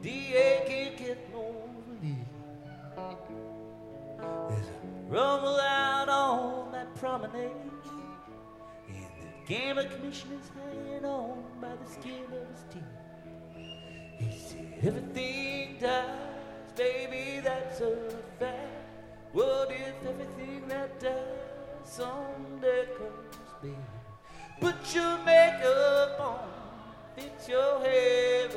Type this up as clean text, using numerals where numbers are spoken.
DA can't get no relief. There's a rumble out on that promenade, and the gambling commissioner's hanging on by the skin of his teeth. He said, everything dies, baby, that's a fact. What if everything that dies someday comes back? Put your makeup on, fix your hair.